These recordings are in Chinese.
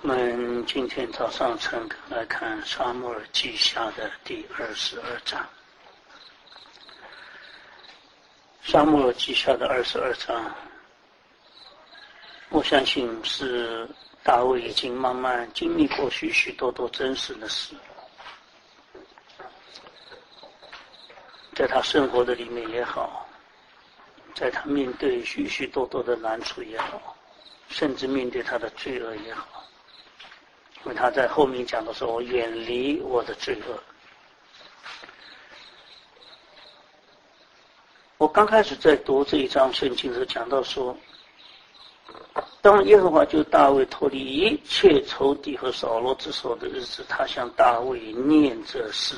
我们今天早上晨更来看撒母耳记下的第22章。撒母耳记下的22章，我相信是大卫已经慢慢经历过许许多多真实的事，在他生活的里面也好，在他面对许许多多的难处也好，甚至面对他的罪恶也好，因为他在后面讲的时候，我远离我的罪恶。我刚开始在读这一章圣经的时候讲到说，当耶和华就大卫脱离一切仇敌和扫罗之手的日子，他向大卫念这诗。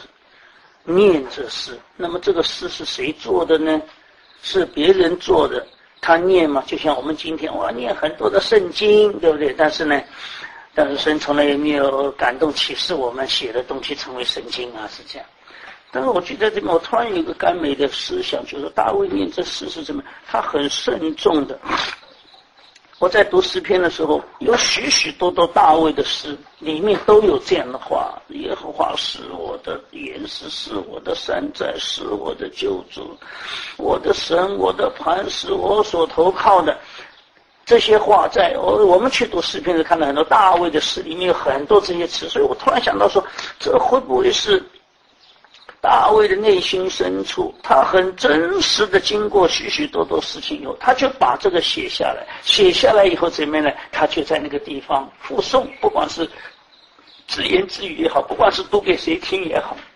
那么这个诗是谁做的呢？是别人做的，他念嘛，就像我们今天念很多的圣经，对不对？但是神从来也没有感动启示我们写的东西成为圣经啊，是这样。但是我觉得这边我突然有一个甘美的思想，就是大卫念这诗是怎么，他很慎重的。我在读诗篇的时候，有许许多多大卫的诗，里面都有这样的话：耶和华是我的岩石，是我的山寨，是我的救主，我的神，我的磐石，我所投靠的。这些话在我们去读诗篇时看到很多大卫的诗里面有很多这些词，所以我突然想到说，这会不会是大卫的内心深处，他很真实的经过许许多多事情以后，他就把这个写下来以后怎么样呢？他就在那个地方附诵，不管是自言自语也好，不管是读给谁听也好，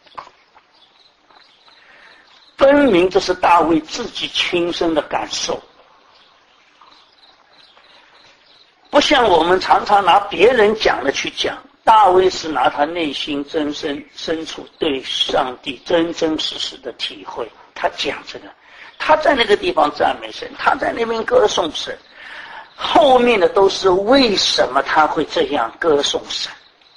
分明这是大卫自己亲身的感受，不像我们常常拿别人讲的去讲。大卫是拿他内心真深处对上帝真真实实的体会，他讲这个，他在那个地方赞美神，他在那边歌颂神，后面的都是为什么他会这样歌颂神。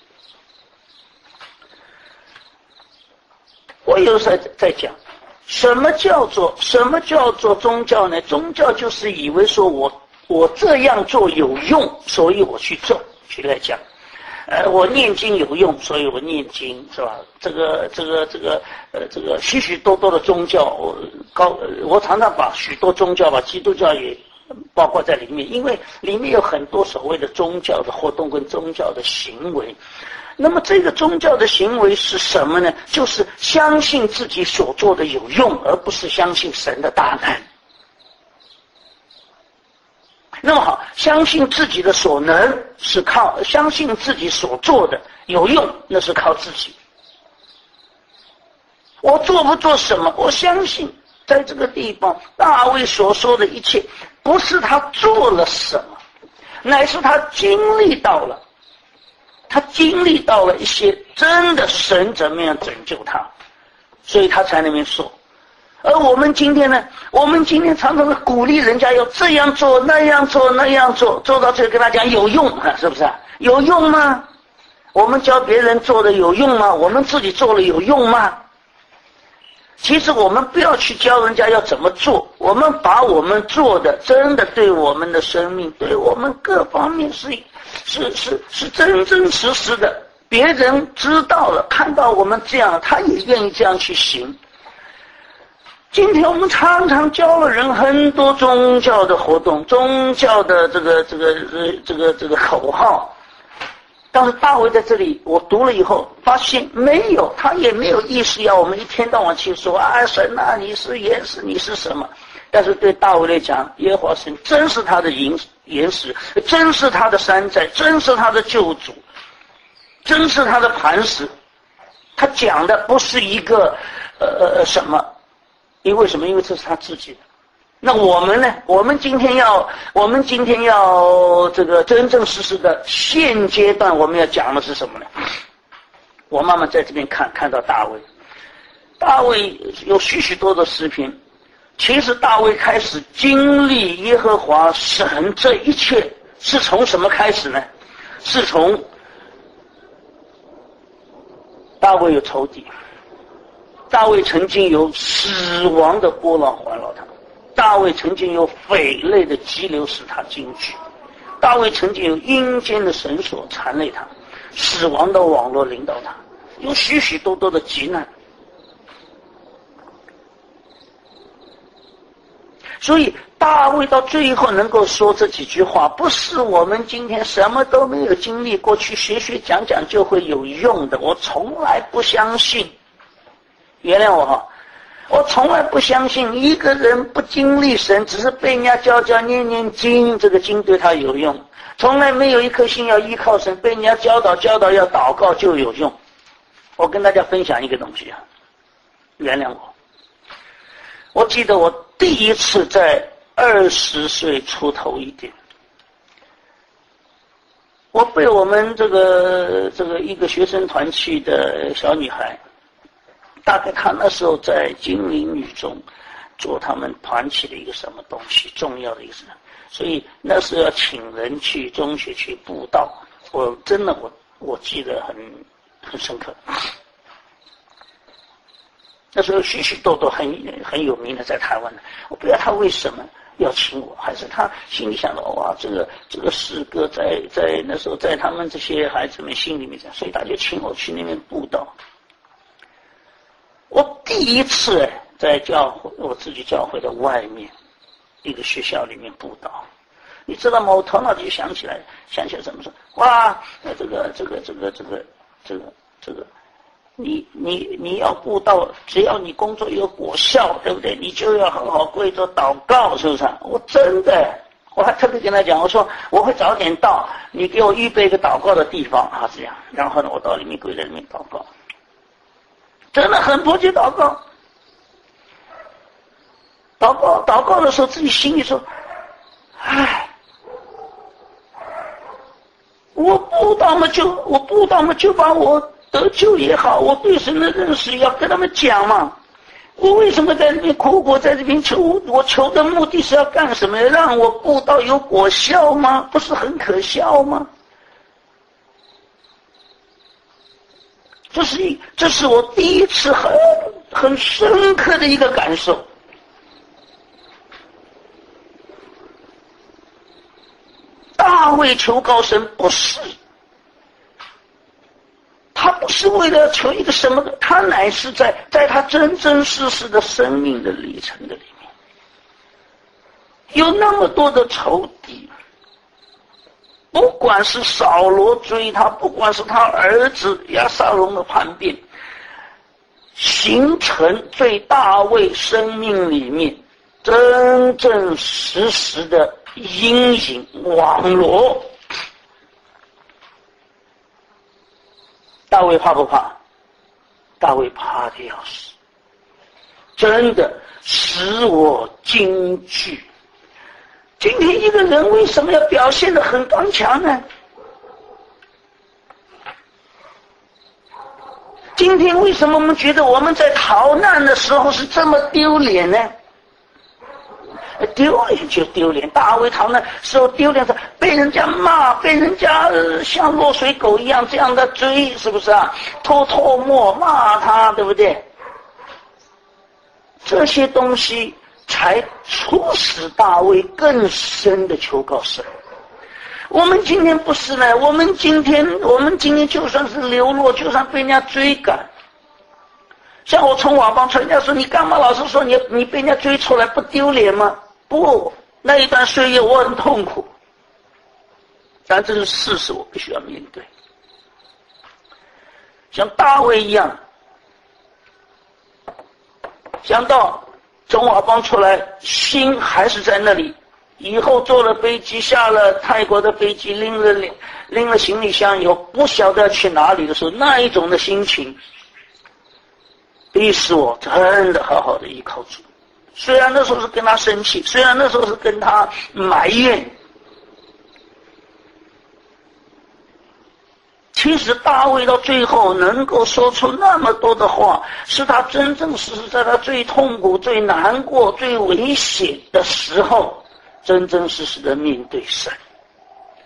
我有时候在讲，什么叫做宗教呢？宗教就是以为说我这样做有用，所以我去做。举例来讲，我念经有用，所以我念经，是吧？这个许许多多的宗教，我常常把许多宗教，把基督教也包括在里面，因为里面有很多所谓的宗教的活动跟宗教的行为。那么这个宗教的行为是什么呢？就是相信自己所做的有用，而不是相信神的大能。那么好，相信自己的所能是靠，相信自己所做的有用，那是靠自己。我做不做什么，我相信在这个地方大卫所说的一切，不是他做了什么，乃是他经历到了一些真的神怎么样拯救他，所以他才那边说。而我们今天呢，常常鼓励人家要这样做那样做，做到最后跟他讲有用啊，是不是？有用吗？我们教别人做的有用吗？我们自己做了有用吗？其实我们不要去教人家要怎么做，我们把我们做的真的对我们的生命，对我们各方面是真真实实的，别人知道了，看到我们这样，他也愿意这样去行。今天我们常常教了人很多宗教的活动，宗教的这个口号，但是大卫在这里我读了以后发现没有，他也没有意识要我们一天到晚去说啊神啊你是岩石你是什么。但是对大卫来讲，耶和华神真是他的岩石，真是他的山寨，真是他的救主，真是他的磐石。他讲的不是一个什么，因为什么？因为这是他自己的。那我们呢？我们今天要这个真正实实的现阶段我们要讲的是什么呢？我慢慢在这边看到大卫有许许多的诗篇。其实大卫开始经历耶和华神这一切是从什么开始呢？是从大卫有仇敌，大卫曾经有死亡的波浪环绕他，大卫曾经有匪类的激流使他惊惧， 大卫曾经有阴间的绳索缠累他，死亡的网络领导他，有许许多多的急难。所以大卫到最后能够说这几句话，不是我们今天什么都没有经历过去学学讲讲就会有用的。我从来不相信，原谅我哈，我从来不相信一个人不经历神，只是被人家教教念念经，这个经对他有用。从来没有一颗心要依靠神，被人家教导要祷告就有用。我跟大家分享一个东西啊，原谅我。我记得我第一次在20岁出头一点，我被我们这个一个学生团去的小女孩，大概她那时候在金陵女中做他们团体的一个什么东西重要的一个事，所以那时候要请人去中学去布道，我真的我记得很深刻。那时候许许多多很有名的在台湾的，我不知道他为什么要请我，还是他心里想到哇，这个诗歌在那时候在他们这些孩子们心里面这样，所以他就请我去那边布道。我第一次在我自己教会的外面一个学校里面布道，你知道吗？我头脑就想起来怎么说？哇，这个。你要布道，只要你工作有果效，对不对？你就要好好跪着祷告，是不是？我真的，我还特别跟他讲，我说我会早点到，你给我预备一个祷告的地方啊，这样。然后呢，我到里面跪在里面祷告，真的很迫切祷告。祷告的时候，自己心里说：“唉，我布道嘛就把我。”得救也好，我对神的认识要跟他们讲嘛。我为什么在这边苦苦在这边求？我求的目的是要干什么？让我布道有果效吗？不是很可笑吗？这是我第一次很深刻的一个感受。大卫求告神不是。他不是为了求一个什么的，他乃是在他真真实实的生命的历程的里面，有那么多的仇敌，不管是扫罗追他，不管是他儿子押沙龙的叛变，形成对大卫生命里面真真实实的阴影网罗。大卫怕不怕？大卫怕的要死，真的使我惊惧。今天一个人为什么要表现得很刚强呢？今天为什么我们觉得我们在逃难的时候是这么丢脸呢？丢脸就丢脸，大卫逃难时候丢脸，被人家骂，被人家像落水狗一样这样的追，是不是啊？偷摸骂他，对不对？这些东西才促使大卫更深的求告神。我们今天不是呢，我们今天就算是流落，就算被人家追赶，像我从网帮出来，人家说你干嘛老是说你被人家追出来不丢脸吗？不，那一段岁月我很痛苦，但这是事实，我必须要面对。像大卫一样，想到从瓦邦出来，心还是在那里。以后坐了飞机，下了泰国的飞机，拎了行李箱以后，不晓得要去哪里的时候，那一种的心情，逼使我真的好好的依靠主。虽然那时候是跟他生气，虽然那时候是跟他埋怨，其实大卫到最后能够说出那么多的话，是他真正是在他最痛苦、最难过、最危险的时候，真真实实的面对神。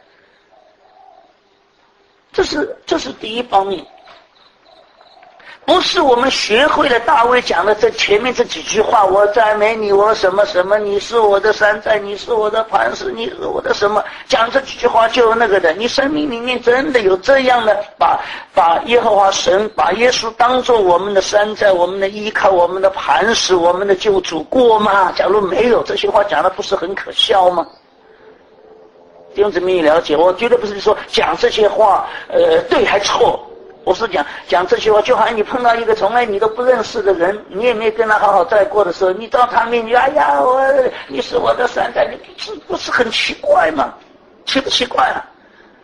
这是第一方面。 不是我们学会了大卫讲的这前面这几句话，我赞美你，我什么什么，你是我的山寨，你是我的磐石，你是我的什么，讲这几句话就有那个的。你生命里面真的有这样的把耶和华神，把耶稣当作我们的山寨，我们的依靠，我们的磐石，我们的救主过吗？假如没有，这些话讲的不是很可笑吗？弟兄姊妹了解，我绝对不是说讲这些话对还错，我是讲这些话，就好像你碰到一个从来你都不认识的人，你也没跟他好好在过的时候，你到他面前，哎呀，你是我的山寨，你不是很奇怪吗？奇不奇怪啊？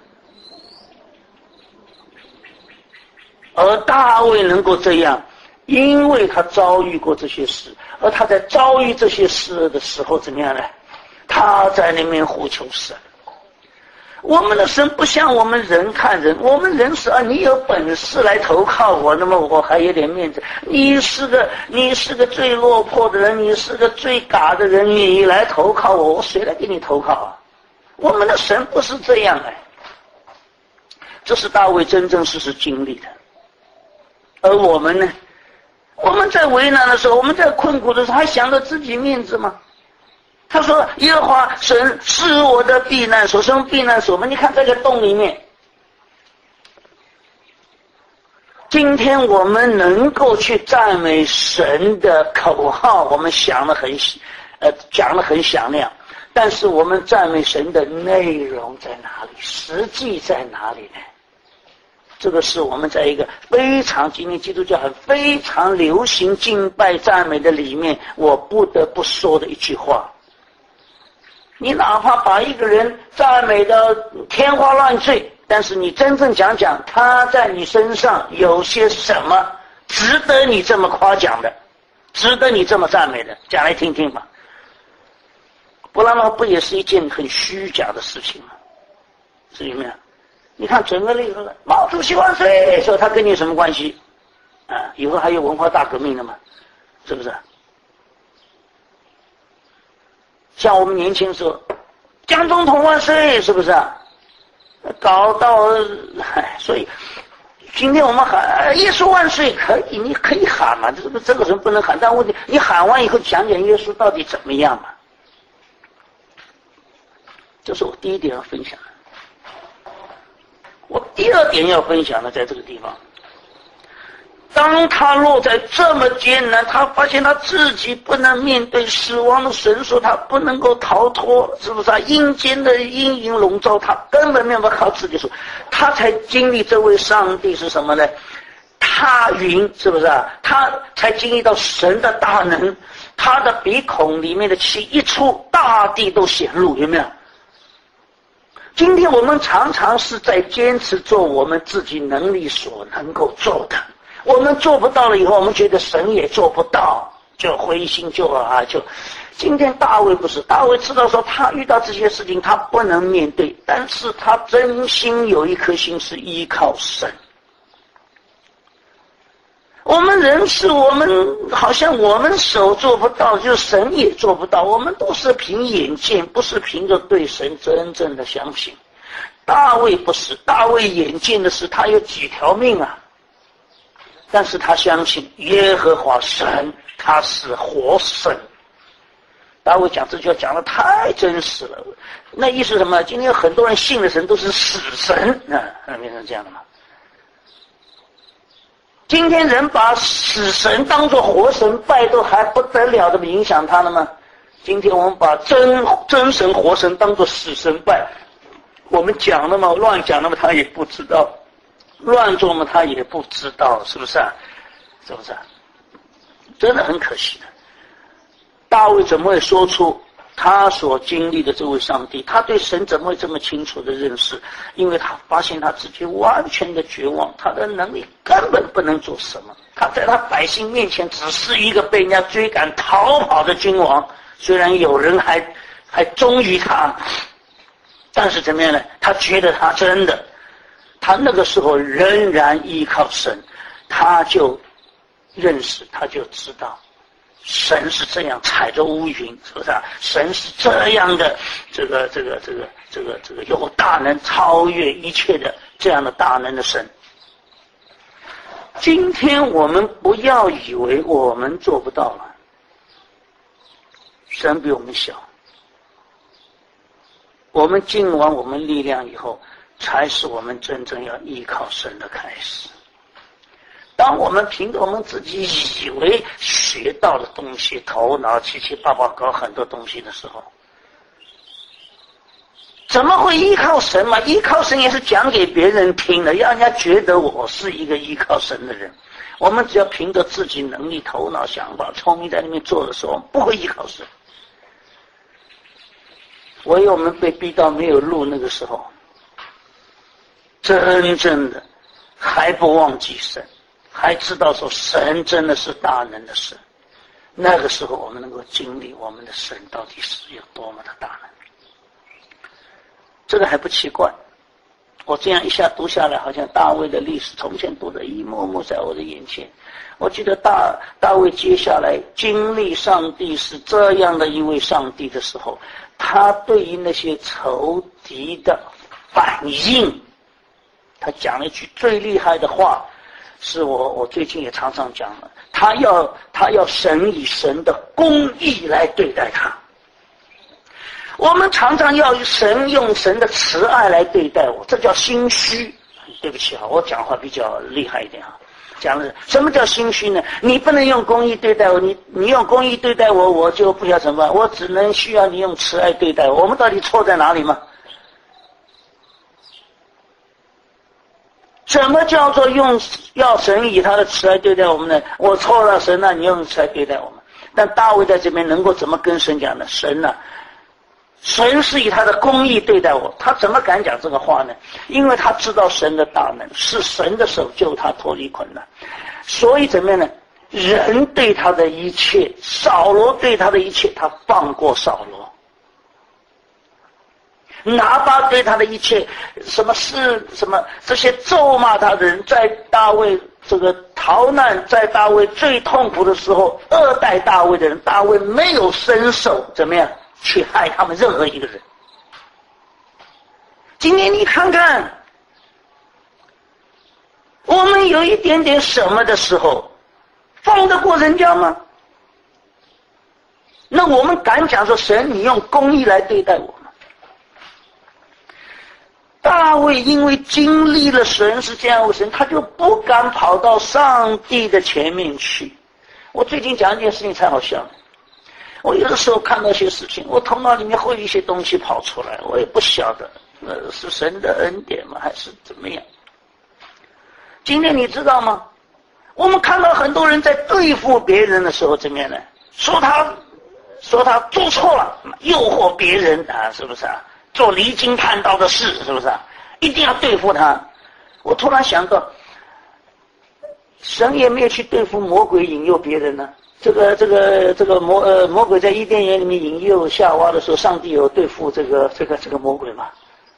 而大卫能够这样，因为他遭遇过这些事，而他在遭遇这些事的时候怎么样呢？他在那边呼求神。我们的神不像我们人看人，我们人是你有本事来投靠我，那么我还有点面子。你是个最落魄的人，你是个最嘎的人，你来投靠我，我谁来给你投靠啊？我们的神不是这样这是大卫真真实实经历的。而我们呢？我们在为难的时候，我们在困苦的时候，还想着自己面子吗？他说耶和华神是我的避难所，什么避难所吗？你看这个洞里面，今天我们能够去赞美神的口号，我们讲得很响亮，但是我们赞美神的内容在哪里？实际在哪里呢？这个是我们在一个今天基督教非常流行敬拜赞美的里面，我不得不说的一句话。你哪怕把一个人赞美的天花乱坠，但是你真正讲他在你身上有些什么值得你这么夸奖的，值得你这么赞美的，讲来听听吧。不然的话，不也是一件很虚假的事情吗？是里面你看整个那个毛主席万岁，说他跟你有什么关系以后还有文化大革命的嘛，是不是？像我们年轻时候，蒋总统万岁，是不是搞到所以今天我们喊耶稣万岁可以，你可以喊嘛，这个人不能喊，但问题你喊完以后讲耶稣到底怎么样嘛？这是我第一点要分享的。我第二点要分享的在这个地方，当他落在这么艰难，他发现他自己不能面对死亡的神说，他不能够逃脱，是不是阴间的阴影笼罩他，根本没有办法靠自己说，他才经历这位上帝是什么呢？踏云，是不是他才经历到神的大能，他的鼻孔里面的气一出，大地都显露，有没有？今天我们常常是在坚持做我们自己能力所能够做的，我们做不到了以后，我们觉得神也做不到，就灰心就今天大卫不是，大卫知道说他遇到这些事情他不能面对，但是他真心有一颗心是依靠神。我们人是我们好像我们手做不到，就神也做不到，我们都是凭眼见，不是凭着对神真正的相信。大卫不是，大卫眼见的是他有几条命但是他相信耶和华神，他是活神。大卫讲这句话讲得太真实了，那意思是什么？今天有很多人信的神都是死神变成这样的吗？今天人把死神当作活神拜都还不得了的影响他了吗？今天我们把真神活神当作死神拜，我们讲了嘛，乱讲了嘛，他也不知道，乱做嘛，他也不知道，是不是是不是真的很可惜的。大卫怎么会说出他所经历的这位上帝？他对神怎么会这么清楚的认识？因为他发现他自己完全的绝望，他的能力根本不能做什么。他在他百姓面前只是一个被人家追赶逃跑的君王，虽然有人还忠于他，但是怎么样呢？他觉得他真的，他那个时候仍然依靠神，他就认识，他就知道神是这样踩着乌云，是不是神是这样的这个有大能超越一切的这样的大能的神。 今天我们不要以为我们做不到了，神比我们小，我们尽完我们力量以后，才是我们真正要依靠神的开始。当我们凭着我们自己以为学到的东西，头脑七七八八搞很多东西的时候，怎么会依靠神嘛？依靠神也是讲给别人听的，让人家觉得我是一个依靠神的人。我们只要凭着自己能力、头脑、想法、聪明在里面做的时候，我们不会依靠神。唯有我们被逼到没有路那个时候，真正的还不忘记神，还知道说神真的是大能的神，那个时候我们能够经历我们的神到底是有多么的大能。这个还不奇怪，我这样一下读下来，好像大卫的历史从前读的一幕幕在我的眼前。我记得大卫接下来经历上帝是这样的一位上帝的时候，他对于那些仇敌的反应，他讲了一句最厉害的话，是我最近也常常讲了，他要神以神的公义来对待他。我们常常要神用神的慈爱来对待我，这叫心虚。对不起啊，我讲话比较厉害一点啊。讲的什么叫心虚呢？你不能用公义对待我，你用公义对待我，我就不晓得怎么办，我只能需要你用慈爱对待我。我们到底错在哪里吗？怎么叫做要神以他的慈爱对待我们呢？我错了，神啊，你用慈爱对待我们。但大卫在这边能够怎么跟神讲呢？神啊，神是以他的公义对待我，他怎么敢讲这个话呢？因为他知道神的大能，是神的手救他脱离困难，所以怎么样呢？人对他的一切，扫罗对他的一切，他放过扫罗；拿巴对他的一切，什么这些咒骂他的人，在大卫这个逃难，在大卫最痛苦的时候，恶待大卫的人，大卫没有伸手怎么样去害他们任何一个人。今天你看看，我们有一点点什么的时候，放得过人家吗？那我们敢讲说神你用公义来对待我吗？大卫因为经历了神是这样的神，他就不敢跑到上帝的前面去。我最近讲一件事情才好笑，我有的时候看到一些事情，我头脑里面会有一些东西跑出来，我也不晓得是神的恩典吗还是怎么样。今天你知道吗？我们看到很多人在对付别人的时候怎么样呢？说他做错了，诱惑别人啊，是不是啊？做离经叛道的事，是不是啊？一定要对付他。我突然想到，神也没有去对付魔鬼引诱别人呢。这个魔鬼在伊甸园里面引诱夏娃的时候，上帝有对付这个魔鬼吗？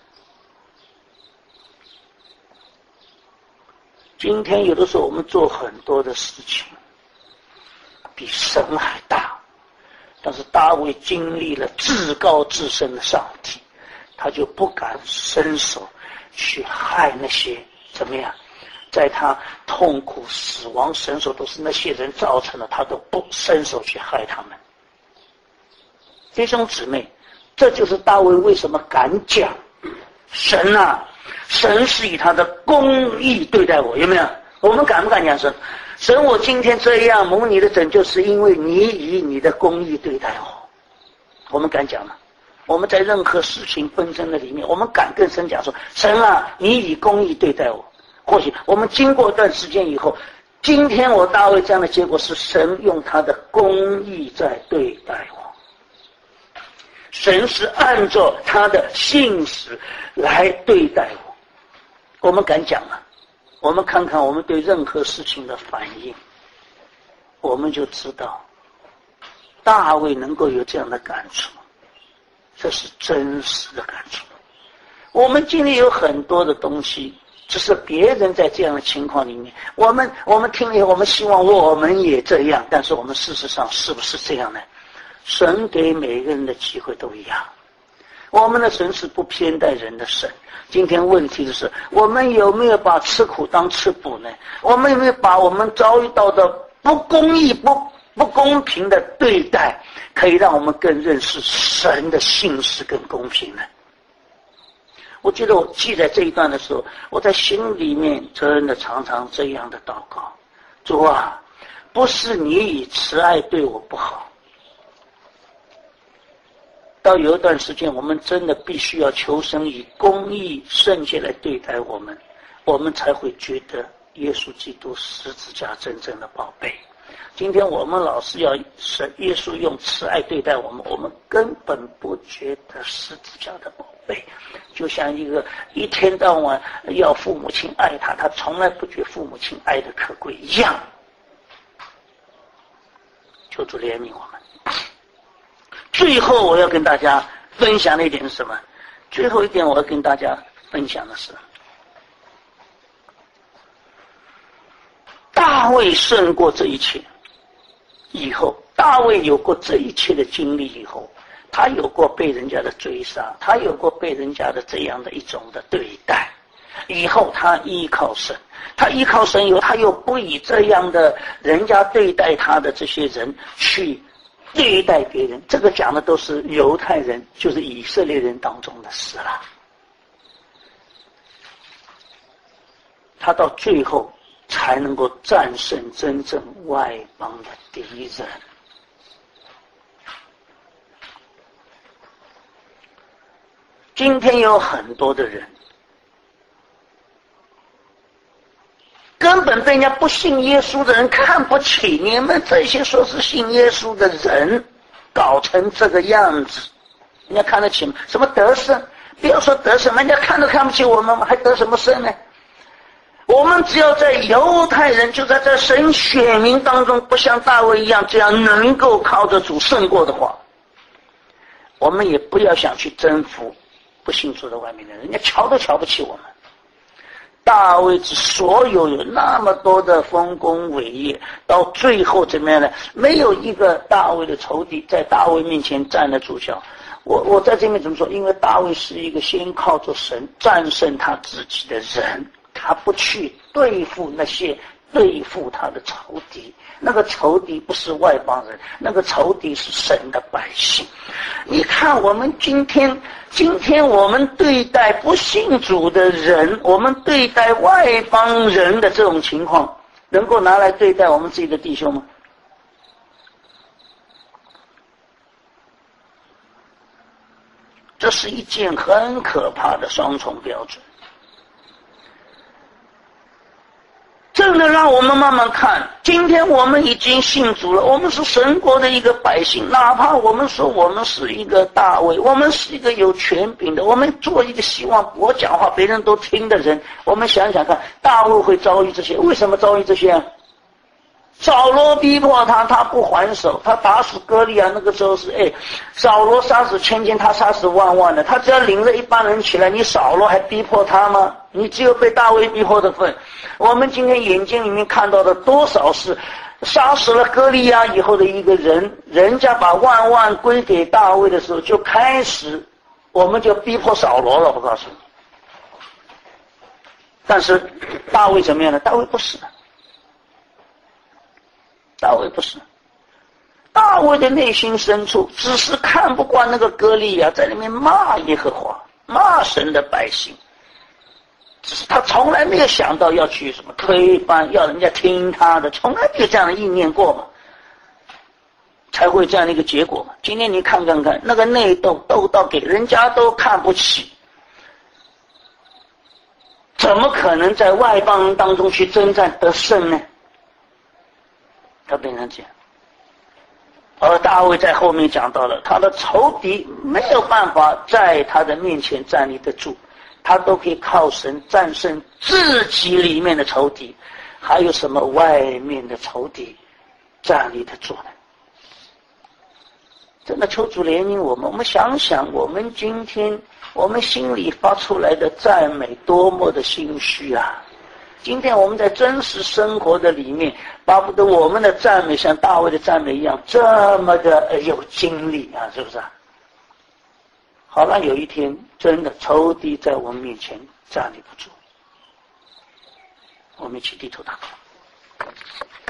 今天有的时候我们做很多的事情比神还大，但是大卫经历了至高至深的上帝，他就不敢伸手去害那些怎么样，在他痛苦死亡伸手都是那些人造成的，他都不伸手去害他们。弟兄姊妹，这就是大卫为什么敢讲神啊，神是以他的公义对待我，有没有？我们敢不敢讲神我今天这样蒙你的拯救，是因为你以你的公义对待我。我们敢讲吗？我们在任何事情纷争的里面，我们敢跟神讲说，神啊，你以公义对待我。或许我们经过一段时间以后，今天我大卫这样的结果是神用他的公义在对待我，神是按照他的信实来对待我。我们敢讲吗？我们看看我们对任何事情的反应，我们就知道大卫能够有这样的感触，这是真实的感触。我们今天有很多的东西，只是别人在这样的情况里面，我们听了以后，我们希望我们也这样，但是我们事实上是不是这样呢？神给每个人的机会都一样。 我们的神是不偏待人的神。今天问题的是，我们有没有把吃苦当吃补呢？我们有没有把我们遭遇到的不公义、不公平的对待，可以让我们更认识神的信实跟公平呢？我记得我记在这一段的时候，我在心里面真的常常这样的祷告：主啊，不是你以慈爱对我不好。到有一段时间，我们真的必须要求神以公义圣洁来对待我们，我们才会觉得耶稣基督十字架真正的宝贝。今天我们老是要耶稣用慈爱对待我们，我们根本不觉得十字架的宝贝，就像一个一天到晚要父母亲爱他，他从来不觉父母亲爱的可贵一样。求主怜悯我们。最后我要跟大家分享的一点是什么？最后一点我要跟大家分享的是，大卫胜过这一切以后，大卫有过这一切的经历以后，他有过被人家的追杀，他有过被人家的这样的一种的对待，以后他依靠神，他依靠神以后，他又不以这样的人家对待他的这些人去对待别人，这个讲的都是犹太人，就是以色列人当中的事了。他到最后才能够战胜真正外邦的敌人。今天有很多的人根本被人家不信耶稣的人看不起，你们这些说是信耶稣的人搞成这个样子，人家看得起吗？什么得胜？不要说得胜，人家看都看不起我们，还得什么胜呢？我们只要在犹太人，就在这神选民当中，不像大卫一样这样能够靠着主胜过的话，我们也不要想去征服不信主的外面的人，人家瞧都瞧不起我们。大卫之所有有那么多的丰功伟业，到最后怎么样呢？没有一个大卫的仇敌在大卫面前站得住脚。我在这边怎么说？因为大卫是一个先靠着神战胜他自己的人，他不去对付那些对付他的仇敌，那个仇敌不是外邦人，那个仇敌是神的百姓。你看我们今天我们对待不信主的人，我们对待外邦人的这种情况，能够拿来对待我们自己的弟兄吗？这是一件很可怕的双重标准。真的让我们慢慢看，今天我们已经信主了，我们是神国的一个百姓，哪怕我们说我们是一个大卫，我们是一个有权柄的，我们做一个希望我讲话别人都听的人，我们想想看，大卫会遭遇这些，为什么遭遇这些啊？扫罗逼迫他，他不还手，他打死歌利亚，那个时候是扫罗杀死千千，他杀死万万的，他只要领着一帮人起来，你扫罗还逼迫他吗？你只有被大卫逼迫的份。我们今天眼睛里面看到的多少是杀死了歌利亚以后的一个人，人家把万万归给大卫的时候，就开始我们就逼迫扫罗了，我告诉你。但是大卫怎么样呢？大卫不是，大卫不是，大卫的内心深处只是看不惯那个歌利亚在里面骂耶和华，骂神的百姓，只是他从来没有想到要去什么推翻，要人家听他的，从来没有这样的意念过嘛，才会这样的一个结果嘛。今天你看看看，那个内斗斗到给人家都看不起，怎么可能在外邦人当中去征战得胜呢？他变成这样。而大卫在后面讲到了，他的仇敌没有办法在他的面前站立得住，他都可以靠神战胜自己里面的仇敌，还有什么外面的仇敌站立得住呢？真的求主怜悯我们，我们想想我们今天我们心里发出来的赞美多么的心虚啊！今天我们在真实生活的里面，巴不得我们的赞美像大卫的赞美一样，这么的有精力啊，是不是啊？ 好了，有一天真的仇敌在我们面前站立不住，我们一起低头祷告。